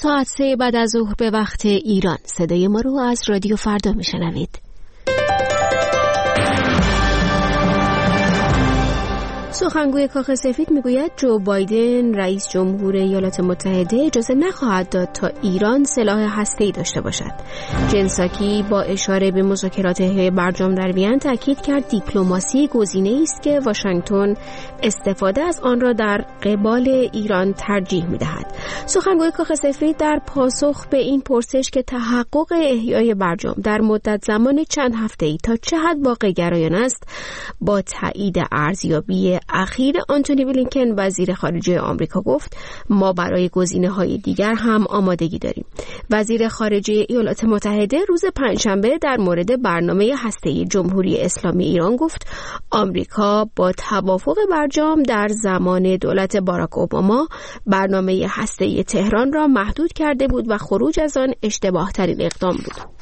ساعت 3 بعد از ظهر به وقت ایران. صدای ما رو از رادیو فردا میشنوید. سخنگوی کاخ سفید میگوید جو بایدن رئیس جمهور ایالات متحده اجازه نخواهد داد تا ایران سلاح هسته‌ای داشته باشد. جن ساکی با اشاره به مذاکرات هیئت برجام در وین تاکید کرد دیپلماسی گزینه‌ای است که واشنگتن استفاده از آن را در قبال ایران ترجیح می‌دهد. سخنگوی کاخ سفید در پاسخ به این پرسش که تحقق احیای برجام در مدت زمان چند هفته‌ای تا چه حد واقع‌گرایانه است، با تایید ارزیابی اخیر آنتونی بلینکن وزیر خارجه آمریکا گفت ما برای گزینه‌های دیگر هم آمادگی داریم. وزیر خارجه ایالات متحده روز پنجشنبه در مورد برنامه هسته‌ای جمهوری اسلامی ایران گفت آمریکا با توافق برجام در زمان دولت باراک اوباما برنامه هسته‌ای تهران را محدود کرده بود و خروج از آن اشتباه‌ترین اقدام بود.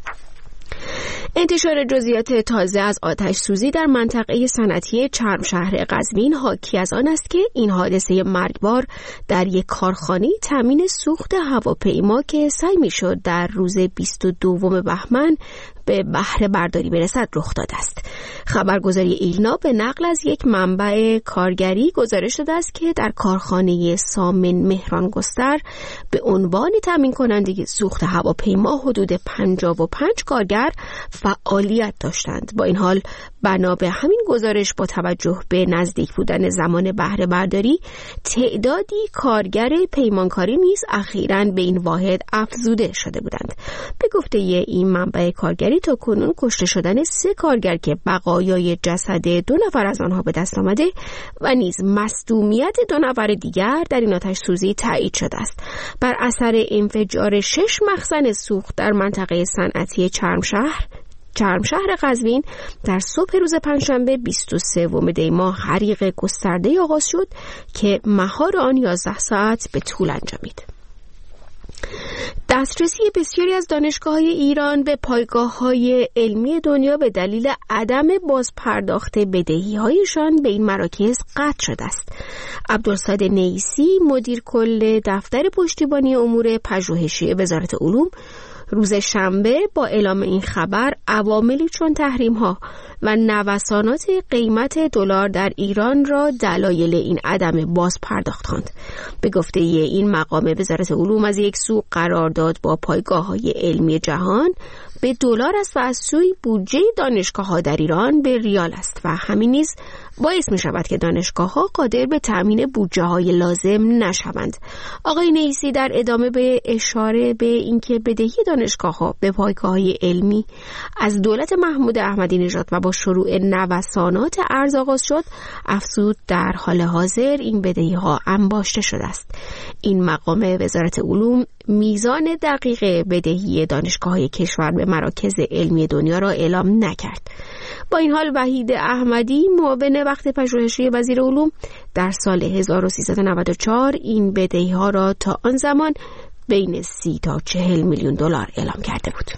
انتشار جزئیات تازه از آتش سوزی در منطقه صنعتی چرمشهر قزوین حاکی از آن است که این حادثه مرگبار در یک کارخانه تامین سوخت هواپیما که سعی می‌شد در روز 22 بهمن به بهره برداری برسد رخ داده است. خبرگزاری ایلنا به نقل از یک منبع کارگری گزارش داده است که در کارخانه سامن مهران گستر به عنوان تامین کننده سوخت هواپیما حدود 55 کارگر فعالیت داشتند. با این حال بنا به همین گزارش با توجه به نزدیک بودن زمان بهره برداری تعدادی کارگر پیمانکاری نیز اخیراً به این واحد افزوده شده بودند. به گفته این منبع کارگری تا کنون کشته شدن 3 کارگر که بقایای جسد 2 نفر از آنها به دست آمده و نیز مصدومیت 2 نفر دیگر در این آتش سوزی تایید شده است. بر اثر انفجار 6 مخزن سوخت در منطقه صنعتی چرمشهر قزوین در صبح روز پنجشنبه 23 دی ماه حریق گسترده آغاز شد که مهار آن 11 ساعت به طول انجامید. دسترسی بسیاری از دانشگاه‌های ایران به پایگاه‌های علمی دنیا به دلیل عدم بازپرداخت بدهی‌هایشان به این مراکز قطع شده است. عبدالصادق نیسی مدیر کل دفتر پشتیبانی امور پژوهشی وزارت علوم روز شنبه با اعلام این خبر عواملی چون تحریم‌ها و نوسانات قیمت دلار در ایران را دلایل این عدم بازپرداخت خواند. به گفته این مقام وزارت علوم از یک سو قرارداد با پایگاه‌های علمی جهان به دلار است و از سوی بودجه دانشگاه‌ها در ایران به ریال است و همین نیز باعث می شود که دانشگاه‌ها قادر به تأمین بودجه‌های لازم نشوند. آقای نیسی در ادامه به اشاره به اینکه بدهی دانشگاه‌ها به پایگاه‌های علمی از دولت محمود احمدی نژاد و با شروع نوسانات ارز آغاز شد، افزود در حال حاضر این بدهی‌ها انباشته شده است. این مقام وزارت علوم میزان دقیق بدهی دانشگاه‌های کشور به مراکز علمی دنیا را اعلام نکرد. با این حال وحید احمدی معاون وقت پژوهشی وزیر علوم در سال 1394 این بدهی‌ها را تا آن زمان بین 30 تا 40 میلیون دلار اعلام کرده بود.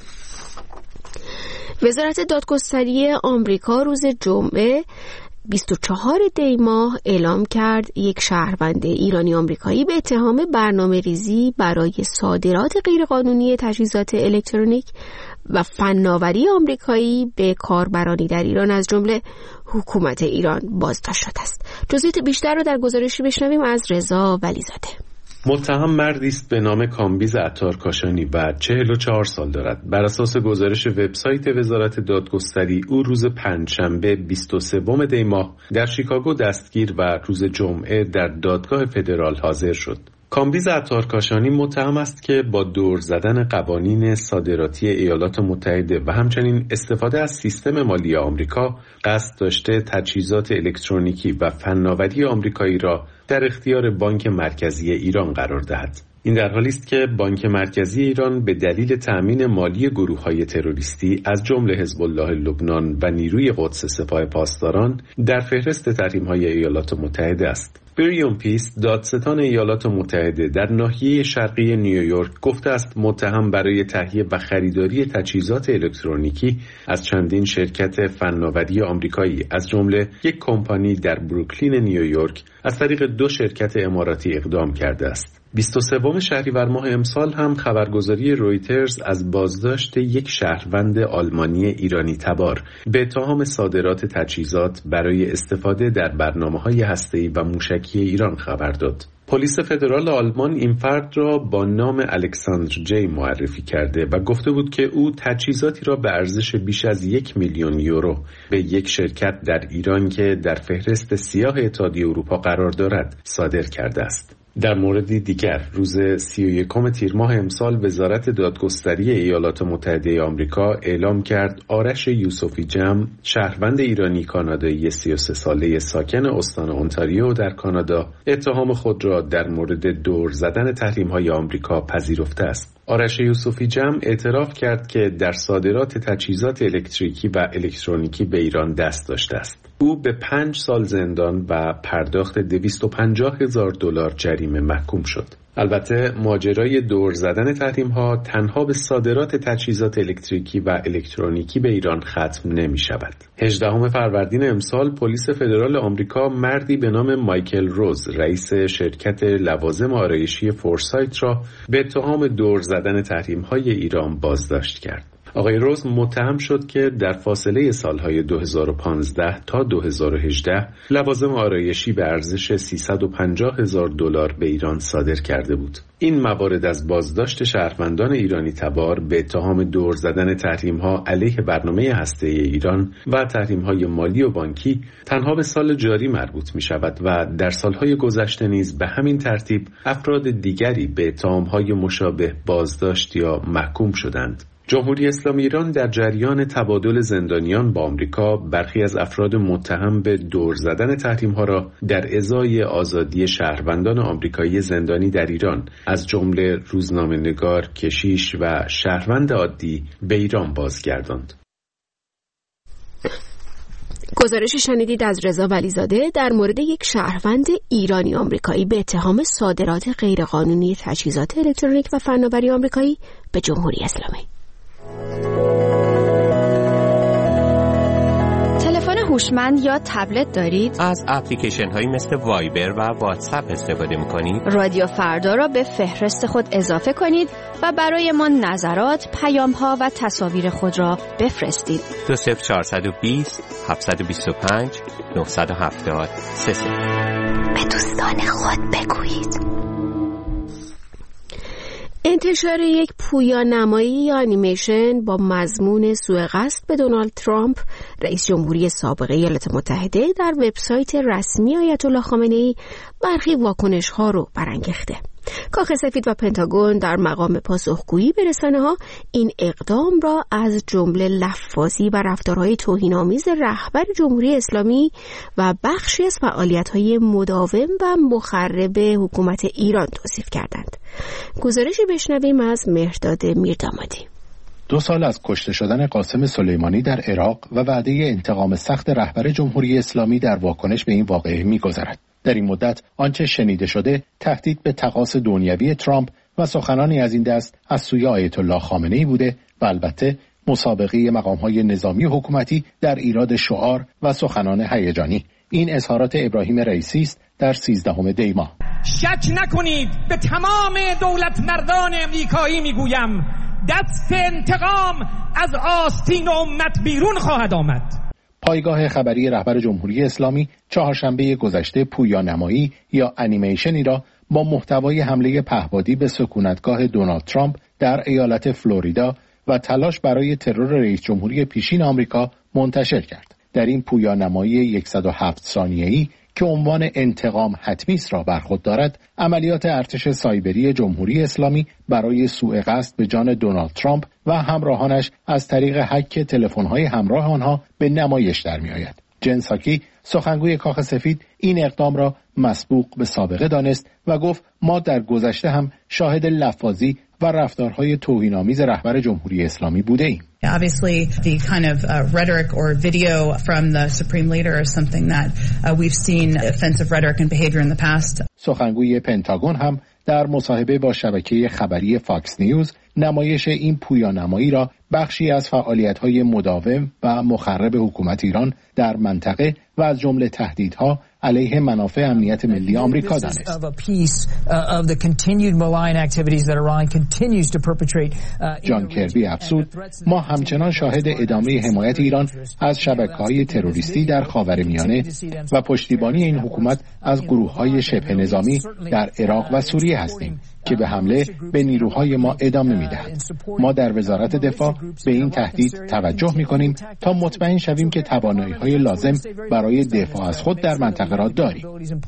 وزارت دادگستری آمریکا روز جمعه 24 دی ماه اعلام کرد یک شهروند ایرانی آمریکایی به اتهام برنامه‌ریزی برای صادرات غیرقانونی تجهیزات الکترونیک و فناوری آمریکایی به کاربرانی در ایران از جمله حکومت ایران بازداشت شده است. جزئیات بیشتر را در گزارشی بشنویم از رضا ولیزاده. متهم مردی است به نام کامبیز عطار کاشانی و 44 سال دارد. بر اساس گزارش وبسایت وزارت دادگستری او روز پنجشنبه 23 دی ماه در شیکاگو دستگیر و روز جمعه در دادگاه فدرال حاضر شد. کامبیز عطار کاشانی متهم است که با دور زدن قوانین صادراتی ایالات متحده و همچنین استفاده از سیستم مالی آمریکا قصد داشته تجهیزات الکترونیکی و فناوری آمریکایی را در اختیار بانک مرکزی ایران قرار دهد. این در حالی است که بانک مرکزی ایران به دلیل تأمین مالی گروه‌های تروریستی از جمله حزب الله لبنان و نیروی قدس سپاه پاسداران در فهرست تحریم‌های ایالات متحده است. بریون پیس دادستان ایالات متحده در ناحیه شرقی نیویورک گفته است متهم برای تهیه و خریداری تجهیزات الکترونیکی از چندین شرکت فناوری آمریکایی از جمله یک کمپانی در بروکلین نیویورک از طریق 2 شرکت اماراتی اقدام کرده است. 23 شهریور ماه امسال هم خبرگزاری رویترز از بازداشت یک شهروند آلمانی ایرانی تبار به اتهام صادرات تجهیزات برای استفاده در برنامه‌های هسته‌ای و موشکی ایران خبر داد. پلیس فدرال آلمان این فرد را با نام الکساندر جی معرفی کرده و گفته بود که او تجهیزاتی را به ارزش بیش از 1 میلیون یورو به یک شرکت در ایران که در فهرست سیاه اتحادیه اروپا قرار دارد صادر کرده است. در موردی دیگر روز 31 تیر ماه امسال وزارت دادگستری ایالات متحده آمریکا اعلام کرد آرش یوسفی جم، شهروند ایرانی کانادایی 33 ساله ساکن استان اونتاریو در کانادا، اتهام خود را در مورد دور زدن تحریم‌های آمریکا پذیرفته است. آرش یوسفی جم اعتراف کرد که در صادرات تجهیزات الکتریکی و الکترونیکی به ایران دست داشته است. او به 5 سال زندان و پرداخت $250,000 جریمه محکوم شد. البته ماجرای دور زدن تحریم‌ها تنها به صادرات تجهیزات الکتریکی و الکترونیکی به ایران ختم نمی‌شود. 18 فروردین امسال پلیس فدرال آمریکا مردی به نام مایکل روز، رئیس شرکت لوازم آرایشی فورسایت را به اتهام دور زدن تحریم‌های ایران بازداشت کرد. آقای روز متهم شد که در فاصله سالهای 2015 تا 2018 لوازم آرایشی به ارزش $350,000 به ایران صادر کرده بود. این موارد از بازداشت شهروندان ایرانی تبار به اتهام دور زدن تحریم‌ها علیه برنامه هسته‌ای ایران و تحریم‌های مالی و بانکی تنها به سال جاری مربوط می‌شود و در سالهای گذشته نیز به همین ترتیب افراد دیگری به اتهام‌های مشابه بازداشت یا محکوم شدند. جمهوری اسلامی ایران در جریان تبادل زندانیان با آمریکا برخی از افراد متهم به دور زدن تحریم‌ها را در ازای آزادی شهروندان آمریکایی زندانی در ایران از جمله روزنامه‌نگار، کشیش و شهروند عادی به ایران بازگرداند. گزارش شنیدید از رضا ولیزاده در مورد یک شهروند ایرانی آمریکایی به اتهام صادرات غیرقانونی تجهیزات الکترونیک و فناوری آمریکایی به جمهوری اسلامی. تلفن هوشمند یا تبلت دارید؟ از اپلیکیشن هایی مثل وایبر و واتساپ استفاده می‌کنید؟ رادیو فردا را به فهرست خود اضافه کنید و برای ما نظرات، پیام‌ها و تصاویر خود را بفرستید. 20420 725 970 33. به دوستان خود بگویید. انتشار یک پویانمایی یا انیمیشن با مضمون سوء قصد به دونالد ترامپ، رئیس جمهوری سابق ایالات متحده، در وبسایت رسمی آیت الله خامنه‌ای برخی واکنش‌ها رو برانگیخته. کاخ سفید و پنتاگون در مقام پاسخگویی به رسانه‌ها این اقدام را از جمله لفاظی و رفتارهای توهین‌آمیز رهبر جمهوری اسلامی و بخشی از فعالیت‌های مداوم و مخرب حکومت ایران توصیف کردند. گزارشی بشنویم از مهرداد میردامادی. 2 سال از کشته شدن قاسم سلیمانی در عراق و وعده انتقام سخت رهبر جمهوری اسلامی در واکنش به این واقعه می‌گذرد. در این مدت آنچه شنیده شده تهدید به تقاص دنیوی ترامپ و سخنانی از این دست از سوی آیت الله خامنه‌ای بوده و البته مسابقه مقام‌های نظامی و حکومتی در ایراد شعار و سخنان هیجانی. این اظهارات ابراهیم رئیسی است در 13 دی ماه. شک نکنید، به تمام دولت مردان امریکایی میگویم دست انتقام از آستین امت بیرون خواهد آمد. پایگاه خبری رهبر جمهوری اسلامی چهارشنبه گذشته پویانمایی یا انیمیشنی را با محتوای حمله پهپادی به سکونتگاه دونالد ترامپ در ایالت فلوریدا و تلاش برای ترور رئیس جمهوری پیشین آمریکا منتشر کرد. در این پویانمایی 107 ثانیه‌ای که عنوان انتقام حتمی است را بر خود دارد، عملیات ارتش سایبری جمهوری اسلامی برای سوء قصد به جان دونالد ترامپ و همراهانش از طریق هک تلفن‌های همراه آنها به نمایش در می‌آید. جن ساکی، سخنگوی کاخ سفید، این اقدام را مسبوق به سابقه دانست و گفت ما در گذشته هم شاهد لفاظی و رفتارهای توهین‌آمیز رهبر جمهوری اسلامی بوده‌ایم. Obviously, the kind of rhetoric or video from the supreme leader is something that we've seen offensive rhetoric and behavior in the past. سخنگوی پنتاگون هم در مصاحبه با شبکه خبری فاکس نیوز نمایش این پویانمایی را بخشی از فعالیت‌های مداوم و مخرب حکومت ایران در منطقه و از جمله تهدیدها علیه منافع امنیت ملی آمریکا دانست. جان کربی افزود: ما همچنان شاهد ادامه حمایت ایران از شبکه‌های تروریستی در خاورمیانه و پشتیبانی این حکومت از گروه‌های شبه نظامی در عراق و سوریه هستیم که به حمله به نیروهای ما ادامه می‌دهند. ما در وزارت دفاع به این تهدید توجه می‌کنیم تا مطمئن شویم که توانایی‌های لازم برای دفاع از خود در منطقه را داریم.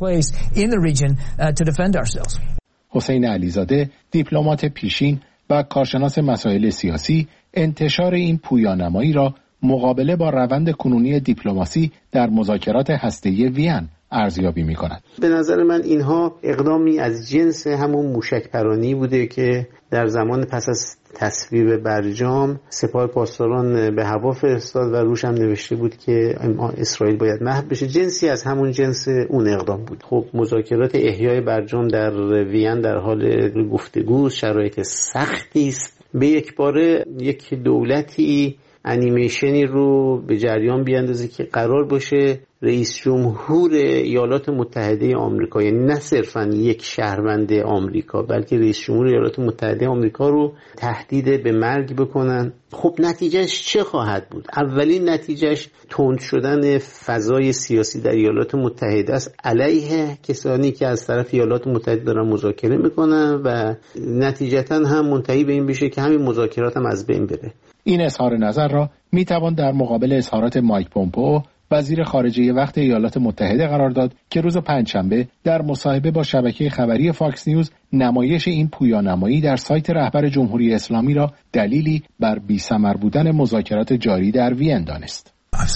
حسین علیزاده، دیپلمات پیشین و کارشناس مسائل سیاسی، انتشار این پویانمایی را مقابله با روند کنونی دیپلماسی در مذاکرات هسته‌ای وین ارزیابی می‌کند. به نظر من اینها اقدامی از جنس همون موشک‌پرانی بوده که در زمان پس از تصویب برجام سپاه پاسداران به هوا فرستاد و روش هم نوشته بود که اسرائیل باید محو بشه. جنسی از همون جنس اون اقدام بود. خب مذاکرات احیای برجام در وین در حال گفتگوست، شرایط سختی است. به یک باره یک دولتی انیمیشنی رو به جریان بیاندازه که قرار باشه رئیس جمهور ایالات متحده آمریکا، یعنی نه صرفاً یک شهروند آمریکا بلکه رئیس جمهور ایالات متحده آمریکا رو تهدید به مرگ بکنن. خب نتیجهش چه خواهد بود؟ اولین نتیجهش تند شدن فضای سیاسی در ایالات متحده است علیه کسانی که از طرف ایالات متحده دارن مذاکره میکنن و نتیجتاً هم منتهی به این بشه که همین مذاکرات هم از بین بره. این اظهار نظر را میتوان در مقابل اظهارات مایک پومپئو وزیر خارجه وقت ایالات متحده قرار داد که روز پنجشنبه در مصاحبه با شبکه خبری فاکس نیوز نمایش این پویانمایی در سایت رهبر جمهوری اسلامی را دلیلی بر بی‌ثمر بودن مذاکرات جاری در وین دانست.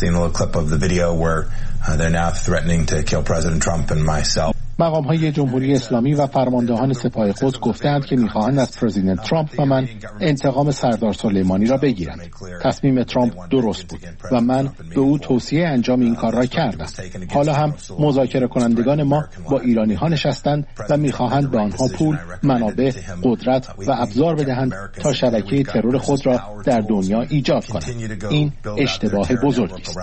مقام‌های جمهوری اسلامی و فرماندهان سپاه قدس گفتند که می‌خواهند از پرزیدنت ترامپ و من انتقام سردار سلیمانی را بگیرند. تصمیم ترامپ درست بود و من به او توصیه انجام این کار را کردم. حالا هم مذاکره کنندگان ما با ایرانی‌ها نشستند و می‌خواهند به آنها پول، منابع، قدرت و ابزار بدهند تا شبکه ترور خود را در دنیا ایجاد کنند. این اشتباه بزرگی است.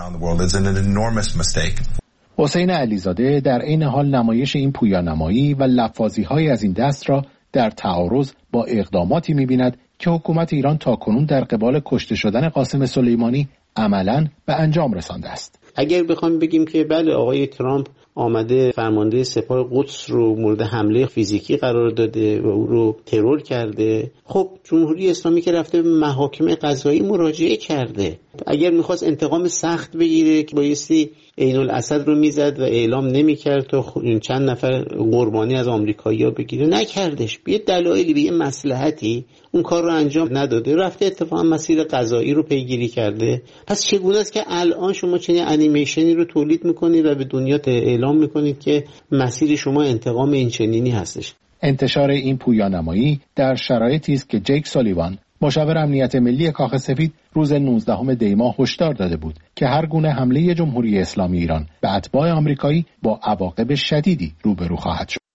حسین علیزاده در عین حال نمایش این پویانمایی و لفاظی‌های از این دست را در تعارض با اقداماتی می‌بیند که حکومت ایران تاکنون در قبال کشته شدن قاسم سلیمانی عملاً به انجام رسانده است. اگر بخوام بگیم که بله آقای ترامپ آمده فرمانده سپاه قدس رو مورد حمله فیزیکی قرار داده و او رو ترور کرده، خب جمهوری اسلامی که رفته به محاکم قضایی مراجعه کرده. اگر میخواست انتقام سخت بگیره که بایستی عین الاسد رو میزد و اعلام نمیکرد تا چند نفر قربانی از آمریکایی‌ها بگیره، نکردش. به دلایلی، به یه مصلحتی اون کار رو انجام نداده، رفته اتفاقا مسیر قضایی رو پیگیری کرده. پس چگونه است که الان شما چنین انیمیشنی رو تولید میکنید و به دنیا اعلام میکنید که مسیر شما انتقام این چنینی هستش؟ انتشار این پویانمایی در شرایطی است که جیک سالیوان مشاور امنیت ملی کاخ سفید روز 19 دی ماه هشدار داده بود که هر گونه حمله جمهوری اسلامی ایران به اتباع آمریکایی با عواقب شدیدی روبرو خواهد شد.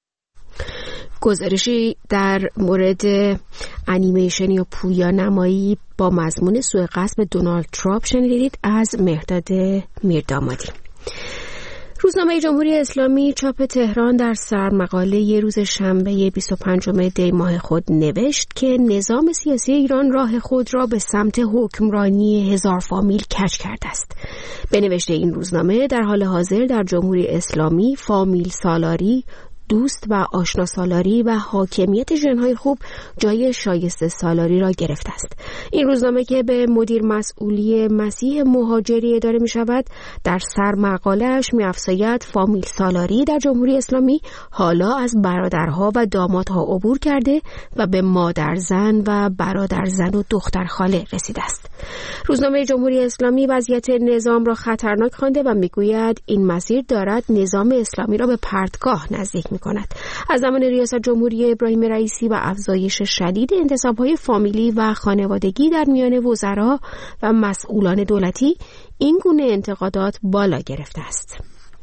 گزارشی در مورد انیمیشن یا پویانمایی با مضمون سوء قصد دونالد ترامپ شنیدید از مهرداد میردامادی. روزنامه جمهوری اسلامی چاپ تهران در سرمقاله روز شنبه 25 دی ماه خود نوشت که نظام سیاسی ایران راه خود را به سمت حکمرانی هزار فامیل کج کرده است. به نوشته این روزنامه در حال حاضر در جمهوری اسلامی فامیل سالاری، دوست و آشنا سالاری و حاکمیت ژن‌های خوب جای شایسته سالاری را گرفته است. این روزنامه که به مدیر مسئولی مسیح مهاجری اداره می شود در سر مقاله‌اش می افزاید فامیل سالاری در جمهوری اسلامی حالا از برادرها و دامادها عبور کرده و به مادرزن و برادرزن و دخترخاله رسیده است. روزنامه جمهوری اسلامی وضعیت نظام را خطرناک خوانده و میگوید این مسیر دارد نظام اسلامی را به پرتگاه نزدیک می‌کند. از زمان ریاست جمهوری ابراهیم رئیسی و افزایش شدید انتصاب‌های فامیلی و خانوادگی در میان وزرا و مسئولان دولتی این گونه انتقادات بالا گرفته است.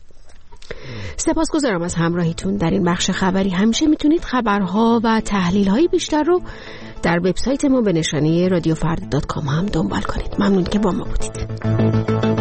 سپاسگزارم از همراهیتون در این بخش خبری. همیشه میتونید خبرها و تحلیل‌های بیشتر رو در وبسایت ما به نشانی radiofrda.com هم دنبال کنید. ممنون که با ما بودید.